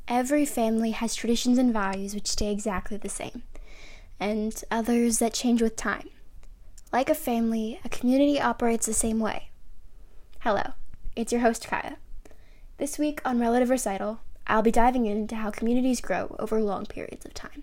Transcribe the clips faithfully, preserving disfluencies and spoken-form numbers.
Every family has traditions and values which stay exactly the same, and others that change with time. Like a family, a community operates the same way. Hello, it's your host Kaya. This week on Relative Recital, I'll be diving into how communities grow over long periods of time.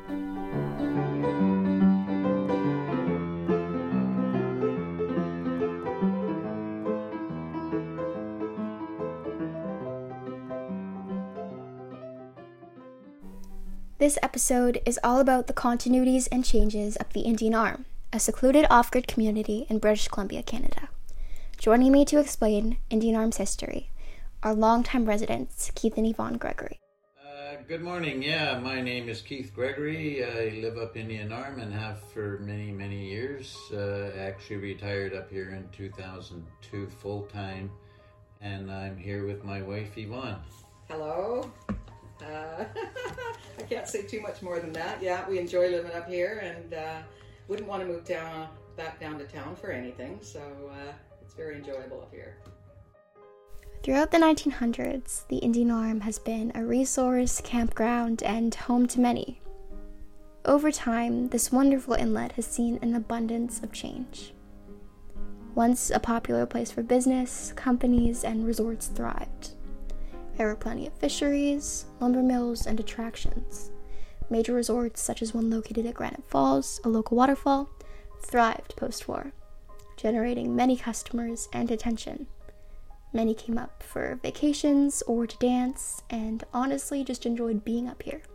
This episode is all about the continuities and changes of the Indian Arm, a secluded off-grid community in British Columbia, Canada. Joining me to explain Indian Arm's history are longtime residents Keith and Yvonne Gregory. Uh, good morning. Yeah, my name is Keith Gregory. I live up Indian Arm and have for many, many years. Uh, actually retired up here in two thousand two full-time, and I'm here with my wife Yvonne. Hello. Uh, I can't say too much more than that. Yeah, we enjoy living up here and uh, wouldn't want to move down back down to town for anything, so uh, it's very enjoyable up here. Throughout the nineteen hundreds, the Indian Arm has been a resource, campground, and home to many. Over time, this wonderful inlet has seen an abundance of change. Once a popular place for business, companies, and resorts thrived. There were plenty of fisheries, lumber mills, and attractions. Major resorts, such as one located at Granite Falls, a local waterfall, thrived post-war, generating many customers and attention. Many came up for vacations or to dance, and honestly just enjoyed being up here.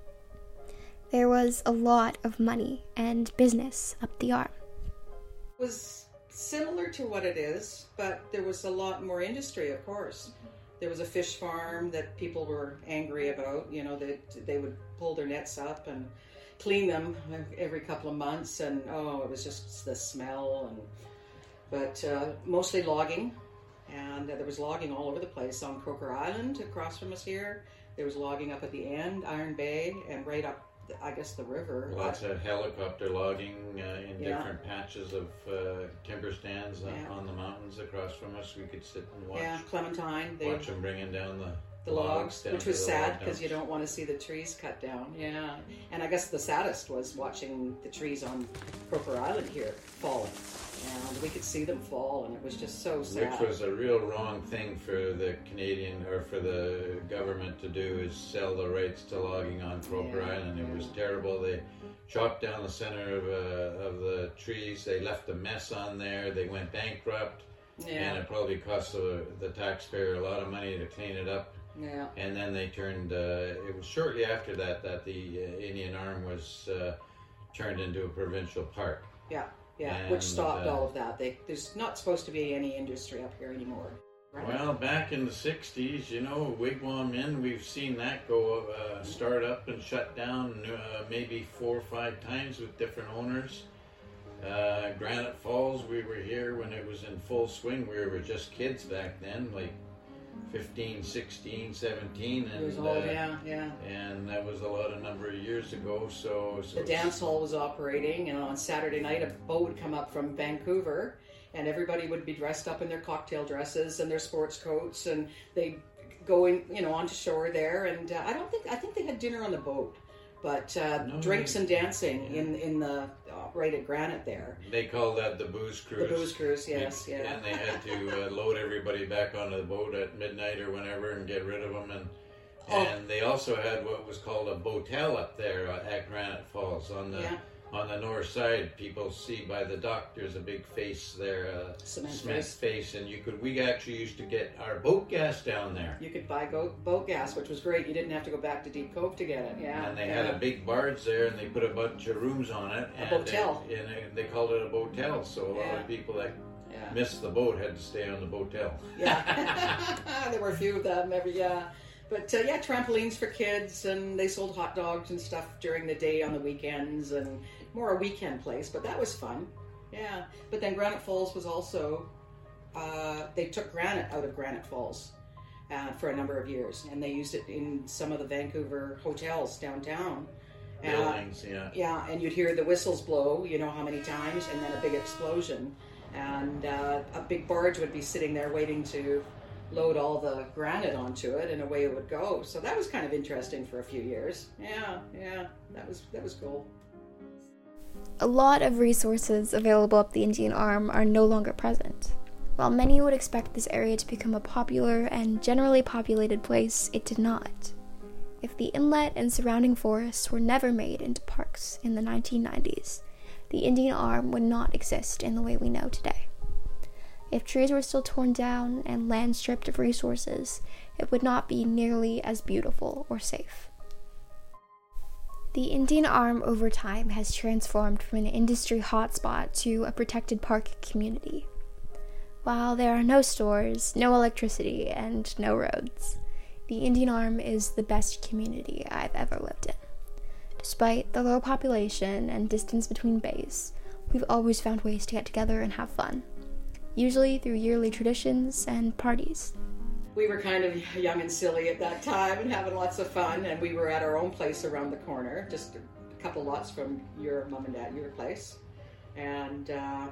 There was a lot of money and business up the Arm. It was similar to what it is, but there was a lot more industry, of course. There was a fish farm that people were angry about. You know, that they would pull their nets up and clean them every couple of months, and oh, it was just the smell. And but uh, mostly logging, and uh, there was logging all over the place on Croker Island across from us here. There was logging up at the end, Iron Bay, and right up, I guess, the river. Lots of helicopter logging uh, in Yeah. different patches of uh, timber stands on, Yeah. on the mountains across from us. We could sit and watch. Yeah, Clementine. They, Watch them bringing down the, the logs, down which to was the sad log because you dumps. don't want to see the trees cut down. Yeah, and I guess the saddest was watching the trees on Croker Island here falling, and we could see them fall, and it was just so sad. Which was a real wrong thing for the Canadian or for the government to do, is sell the rights to logging on Croker Yeah, Island. It yeah. was terrible. They chopped down the center of, uh, of the trees. They left a mess on there. They went bankrupt, and Yeah, it probably cost the, the taxpayer a lot of money to clean it up. yeah, And then they turned, uh, it was shortly after that that the uh, Indian Arm was uh, turned into a provincial park. yeah, yeah. And, which stopped uh, all of that. They, there's not supposed to be any industry up here anymore. Right? Well, back in the sixties, you know, Wigwam Inn, we've seen that go, uh, start up and shut down uh, maybe four or five times with different owners. Uh, Granite Falls, we were here when it was in full swing. We were just kids back then, like fifteen, sixteen, seventeen. it was And, all uh, yeah, yeah. and that was a lot of number of years ago. So, so The dance hall was operating, and on Saturday night, a boat would come up from Vancouver, and everybody would be dressed up in their cocktail dresses and their sports coats, and they'd go in, you know, onto shore there. And uh, I don't think I think they had dinner on the boat, but uh, No, drinks and dancing yeah. in in the uh, right at Granite there. They call that the booze cruise. The booze cruise, yes, And- yeah. And they had to uh, load everybody back onto the boat at midnight or whenever and get rid of them. And Oh. and they also had what was called a botel up there at Granite Falls on the Yeah. on the north side. People see by the dock there's a big face there, uh, Cement face. face, and you could we actually used to get our boat gas down there. You could buy go- boat gas, which was great. You didn't have to go back to Deep Cove to get it. Yeah, And they yeah. had a big barge there, and they put a bunch of rooms on it. A and botel. They, and they, they called it a botel. So a lot Yeah. of people that yeah. missed the boat had to stay on the botel. Yeah, there were a few of them every yeah. But uh, yeah, trampolines for kids, and they sold hot dogs and stuff during the day on the weekends, and more a weekend place. But that was fun. Yeah. But then Granite Falls was also uh, they took granite out of Granite Falls uh, for a number of years, and they used it in some of the Vancouver hotels downtown. Uh, Buildings, yeah. Yeah, and you'd hear the whistles blow, you know how many times, and then a big explosion. And uh, a big barge would be sitting there waiting to load all the granite onto it, and away it would go. So that was kind of interesting for a few years. Yeah, yeah, that was that was cool. A lot of resources available up the Indian Arm are no longer present. While many would expect this area to become a popular and generally populated place, it did not. If the inlet and surrounding forests were never made into parks in the nineteen nineties, the Indian Arm would not exist in the way we know today. If trees were still torn down and land stripped of resources, it would not be nearly as beautiful or safe. The Indian Arm over time has transformed from an industry hotspot to a protected park community. While there are no stores, no electricity, and no roads, the Indian Arm is the best community I've ever lived in. Despite the low population and distance between bays, we've always found ways to get together and have fun, usually through yearly traditions and parties. We were kind of young and silly at that time and having lots of fun, and we were at our own place around the corner, just a couple lots from your mom and dad, your place. And uh,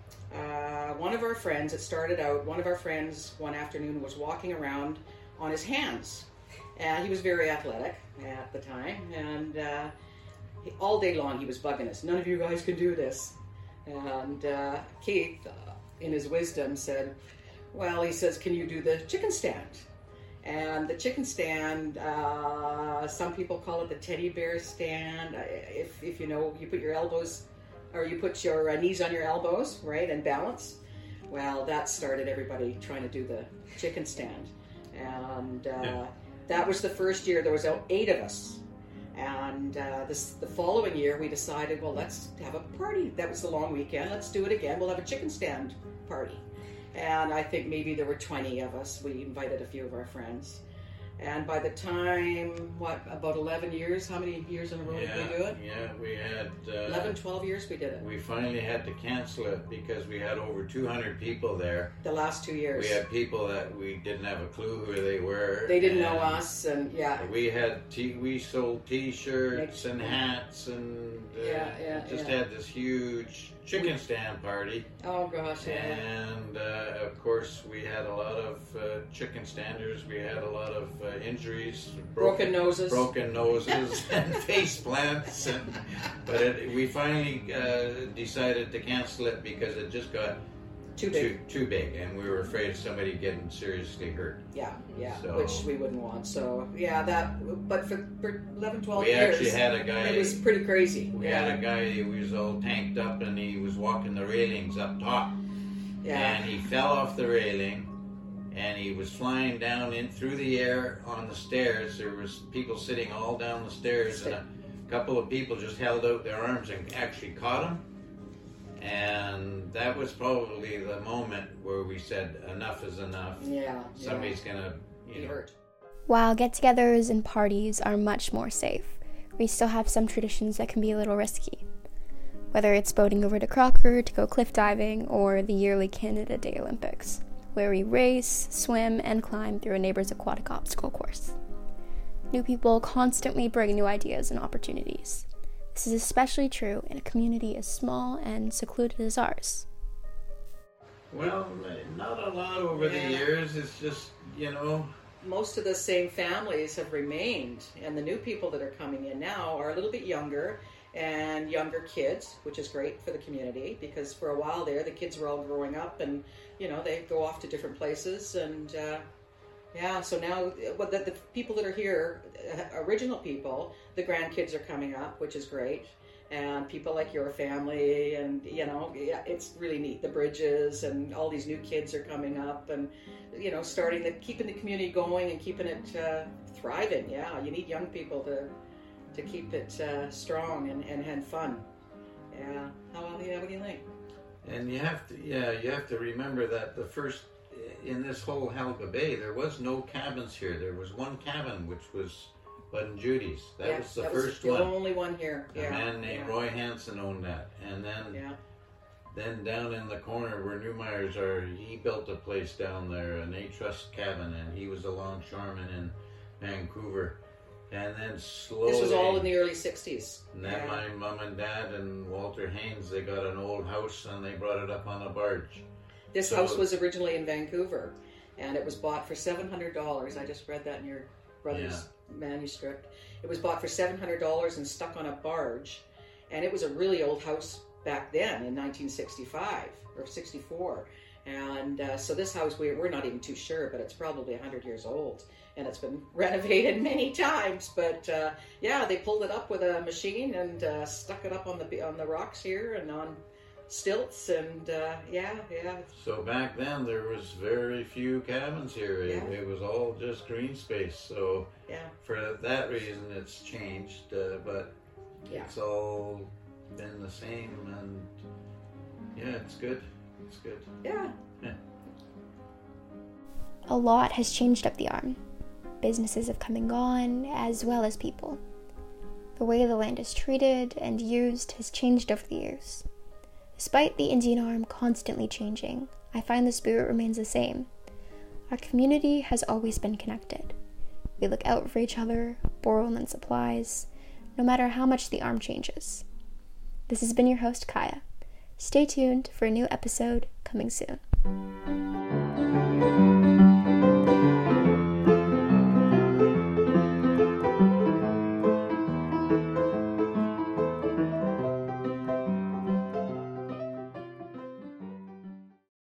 uh, one of our friends, it started out, one of our friends one afternoon was walking around on his hands. And he was very athletic at the time, and uh, he, all day long he was bugging us. None of you guys can do this. And uh, Keith, uh, in his wisdom, said, well, he says, can you do the chicken stand? And the chicken stand, uh, some people call it the teddy bear stand. If, if you know, you put your elbows, or you put your uh, knees on your elbows, right, and balance. Well, that started everybody trying to do the chicken stand. And uh, yeah. That was the first year. There was eight of us. And uh, this, the following year, we decided, well, let's have a party. That was the long weekend. Let's do it again. We'll have a chicken stand party. And I think maybe there were twenty of us. We invited a few of our friends. And by the time, what, about eleven years? How many years in a row yeah, did we do it? Yeah, we had... Uh, eleven, twelve years we did it. We finally had to cancel it because we had over two hundred people there. The last two years. We had people that we didn't have a clue who they were. They didn't know us, and yeah. We had t- we sold T-shirts and hats, and uh, yeah, yeah, just yeah. had this huge chicken stand party. Oh gosh, yeah. And uh, of course we had a lot of uh, chicken standers. We had a lot of uh, injuries, broken, broken noses, broken noses, and face plants. And, but it, we finally uh, decided to cancel it because it just got too big, too, too big, and we were afraid of somebody getting seriously hurt. Yeah, yeah, so, which we wouldn't want. So yeah, that. But for, for eleven, twelve we years, actually had a guy. It was pretty crazy. We yeah. had a guy who was all tanked up, and he was walking the railings up top. Yeah. And he fell off the railing, and he was flying down in through the air on the stairs. There was people sitting all down the stairs, and a couple of people just held out their arms and actually caught him. And that was probably the moment where we said, enough is enough. Yeah. Somebody's yeah. going to, you Be know. hurt. While get-togethers and parties are much more safe, we still have some traditions that can be a little risky. Whether it's boating over to Crocker to go cliff diving, or the yearly Canada Day Olympics, where we race, swim, and climb through a neighbor's aquatic obstacle course. New people constantly bring new ideas and opportunities. This is especially true in a community as small and secluded as ours. Well, not a lot over yeah. the years. It's just, you know. Most of the same families have remained, and the new people that are coming in now are a little bit younger and younger kids, which is great for the community, because for a while there, the kids were all growing up, and, you know, they go off to different places, and uh, yeah, so now, well, the, the people that are here, uh, original people, the grandkids are coming up, which is great, and people like your family, and, you know, yeah, it's really neat. The Bridges and all these new kids are coming up, and, you know, starting the, keeping the community going and keeping it uh, thriving. Yeah, you need young people to to keep it uh, strong and, and, and fun. Yeah, how what do you think? And you have to, yeah, you have to remember that the first, in this whole Helga Bay, there was no cabins here. There was one cabin, which was Bud and Judy's. That yeah, was the that first was one. The only one here. A yeah, man named yeah. Roy Hansen owned that. And then yeah. then down in the corner where Newmeyer's are, he built a place down there, an A-Trust cabin, and he was a longshoreman in Vancouver. And then slowly... This was all in the early sixties. And then yeah. my mom and dad and Walter Haynes, they got an old house and they brought it up on a barge. This so, house was originally in Vancouver. and it was bought for seven hundred dollars. I just read that in your brother's yeah. manuscript. It was bought for seven hundred dollars and stuck on a barge, and it was a really old house back then in nineteen sixty-five or sixty-four. And uh, so this house, we're, we're not even too sure, but it's probably one hundred years old. And it's been renovated many times. But uh, yeah, they pulled it up with a machine and uh, stuck it up on the on the rocks here and on stilts. And uh, yeah, yeah. So back then, there was very few cabins here. It, Yeah. it was all just green space. So Yeah, for that reason, it's changed. Uh, but yeah. it's all been the same. And yeah, it's good. It's good. Yeah. A lot has changed up the Arm. Businesses have come and gone, as well as people. The way the land is treated and used has changed over the years. Despite the Indian Arm constantly changing, I find the spirit remains the same. Our community has always been connected. We look out for each other, borrow on supplies, no matter how much the Arm changes. This has been your host, Kaya. Stay tuned for a new episode coming soon.